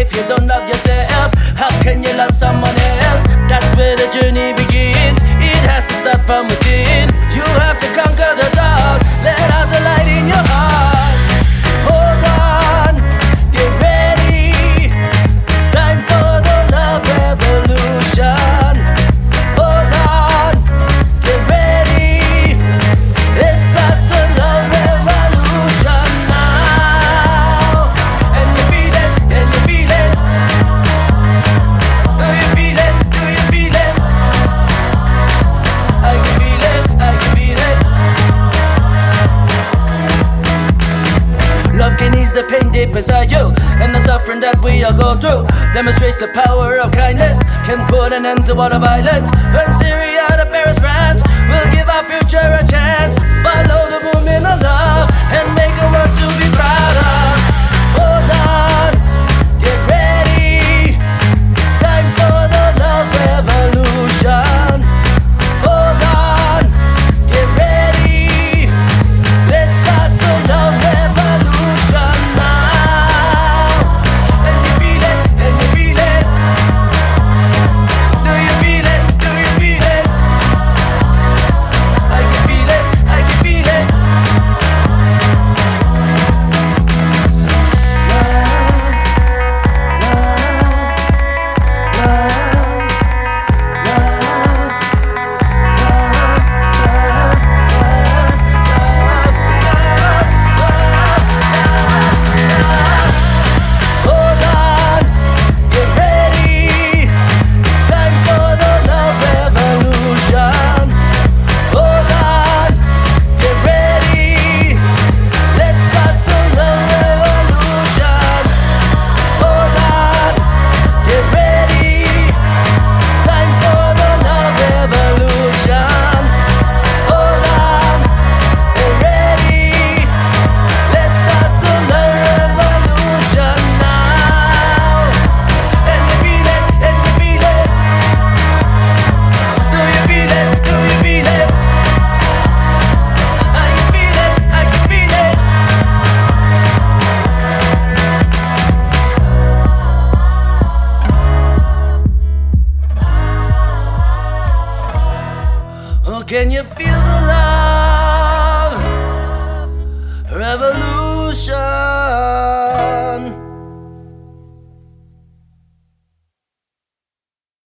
If you don't love yourself, how can you love someone else? That's where the journey begins. It has to start from within. You have to conquer the dark. Let out the light in your heart. Hold on, get ready. It's time for the love revolution. Hold on, get ready. Let's start the love revolution now. And you feel it, and you feel it. Do you feel it? Do you feel it? I can feel it, I can feel it. Love can ease the pain deep inside you, and the suffering that we all go through. Demonstrates the power of kindness, can put an end to all the violence. From Syria to Paris, France, we'll give our future a chance. Follow the movement of love and make a world to be proud of. Hold on, get ready. It's time for the love revolution. Hold on, get ready. Let's start the love revolution now. And you feel it, and you feel it. Do you feel it? Do you feel it? I can feel it, I can feel it. Hold on, get ready. It's time for the love revolution. Hold on, get ready. Let's start the love revolution. Hold on, get ready. It's time for the love revolution. Hold on, get ready. Let's start the love revolution now. And you feel it, and you feel it. Do you feel it? Do you feel it? I can feel it, I can feel it. Oh, can you feel the love revolution?